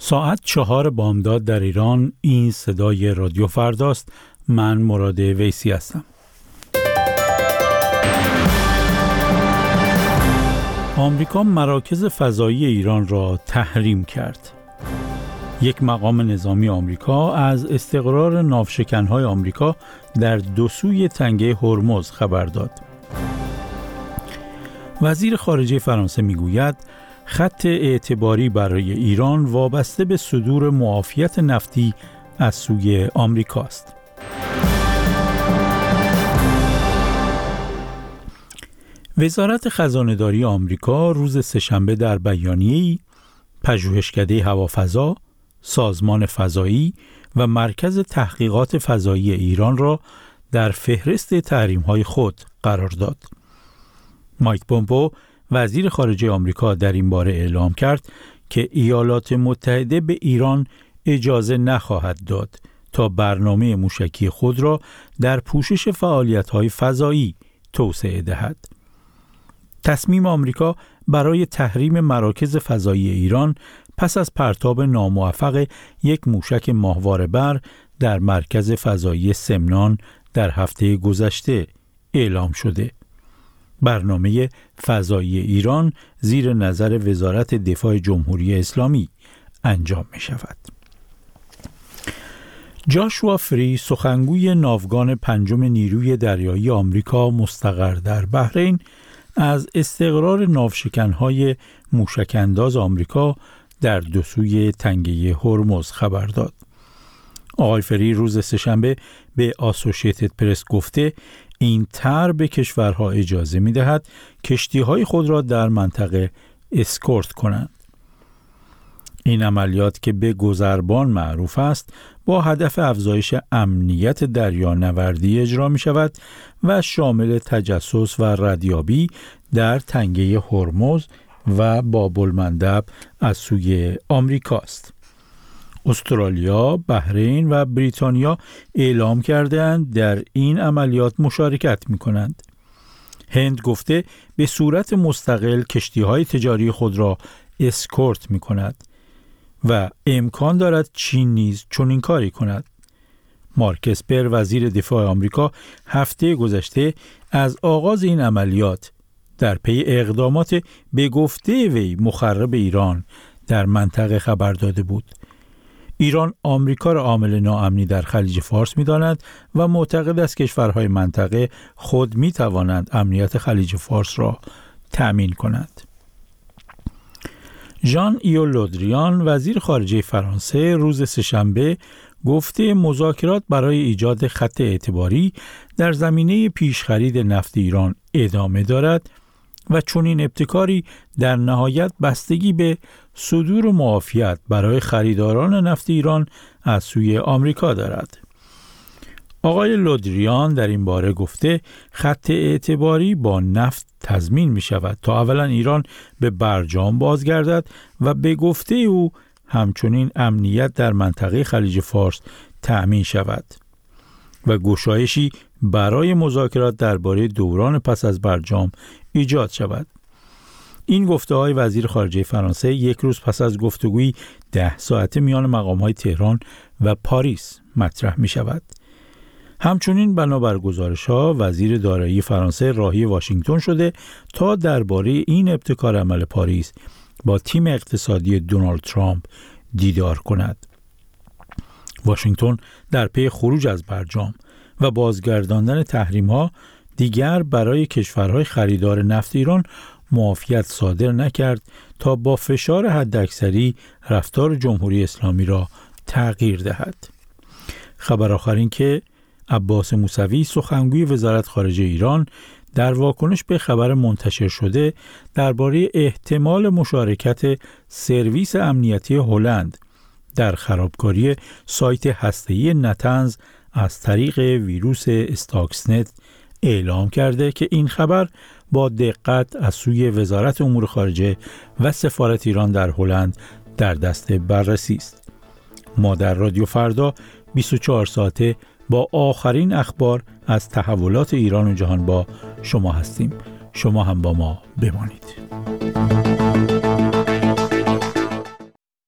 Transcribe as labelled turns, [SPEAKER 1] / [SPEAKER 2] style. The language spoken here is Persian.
[SPEAKER 1] ساعت 4 بامداد در ایران. این صدای رادیو فرداست. من مراد ویسی هستم. آمریکا مراکز فضایی ایران را تحریم کرد. یک مقام نظامی آمریکا از استقرار ناوشکن‌های آمریکا در دو سوی تنگه هرمز خبر داد. وزیر خارجه فرانسه میگوید خط اعتباری برای ایران وابسته به صدور معافیت نفتی از سوی آمریکاست. وزارت خزانه‌داری آمریکا روز سه‌شنبه در بیانیه‌ای پژوهشکده هوافضا، سازمان فضایی و مرکز تحقیقات فضایی ایران را در فهرست تحریم‌های خود قرار داد. مایک پومپئو وزیر خارجه آمریکا در این باره اعلام کرد که ایالات متحده به ایران اجازه نخواهد داد تا برنامه موشکی خود را در پوشش فعالیت‌های فضایی توسعه دهد. تصمیم آمریکا برای تحریم مراکز فضایی ایران پس از پرتاب ناموفق یک موشک ماهواره‌بر در مرکز فضایی سمنان در هفته گذشته اعلام شده. برنامه فضایی ایران زیر نظر وزارت دفاع جمهوری اسلامی انجام می شود. جاشوا فری، سخنگوی ناوگان پنجم نیروی دریایی آمریکا مستقر در بحرین، از استقرار ناوشکن‌های موشک‌انداز آمریکا در دو سوی تنگه هرمز خبر داد. آقای فری روز سه‌شنبه به آسوشیتد پرس گفته این طرح به کشورها اجازه می‌دهد کشتی‌های خود را در منطقه اسکورت کنند. این عملیات که به گذربان معروف است با هدف افزایش امنیت دریانوردی اجرا می‌شود و شامل تجسس و ردیابی در تنگه هرمز و باب‌المندب از سوی آمریکاست. استرالیا، بحرین و بریتانیا اعلام کرده‌اند در این عملیات مشارکت می‌کنند. هند گفته به صورت مستقل کشتی‌های تجاری خود را اسکورت می‌کند و امکان دارد چین نیز چنین کاری کند. مارک اسپر، وزیر دفاع آمریکا، هفته گذشته از آغاز این عملیات در پی اقدامات به گفته وی مخرب ایران در منطقه خبر داده بود. ایران آمریکا را عامل ناامنی در خلیج فارس می‌داند و معتقد است کشورهای منطقه خود می‌توانند امنیت خلیج فارس را تأمین کنند. ژان ایو لودریان، وزیر خارجه فرانسه، روز سه‌شنبه گفته مذاکرات برای ایجاد خط اعتباری در زمینه پیشخرید نفت ایران ادامه دارد و چنین ابتکاری در نهایت بستگی به صدور معافیت برای خریداران نفت ایران از سوی آمریکا دارد. آقای لودریان در این باره گفته خط اعتباری با نفت تضمین می شود تا اولا ایران به برجام بازگردد و به گفته او همچنین امنیت در منطقه خلیج فارس تأمین شود و گشایشی برای مذاکرات درباره دوران پس از برجام ایجاد شود. این گفته‌های وزیر خارجه فرانسه یک روز پس از گفتگویی 10 ساعته میان مقام‌های تهران و پاریس مطرح می شود. همچنین بنابر گزارش‌ها وزیر دارایی فرانسه راهی واشنگتن شده تا درباره این ابتکار عمل پاریس با تیم اقتصادی دونالد ترامپ دیدار کند. واشنگتن در پی خروج از برجام و بازگرداندن تحریم‌ها دیگر برای کشورهای خریدار نفت ایران معافیت صادر نکرد تا با فشار حداکثری رفتار جمهوری اسلامی را تغییر دهد. خبر آخر این که عباس موسوی، سخنگوی وزارت خارجه ایران، در واکنش به خبر منتشر شده درباره احتمال مشارکت سرویس امنیتی هلند در خرابکاری سایت هسته‌ای نتنز از طریق ویروس استاکسنت اعلام کرده که این خبر با دقت از سوی وزارت امور خارجه و سفارت ایران در هلند در دست بررسی است. ما در رادیو فردا 24 ساعته با آخرین اخبار از تحولات ایران و جهان با شما هستیم. شما هم با ما بمانید.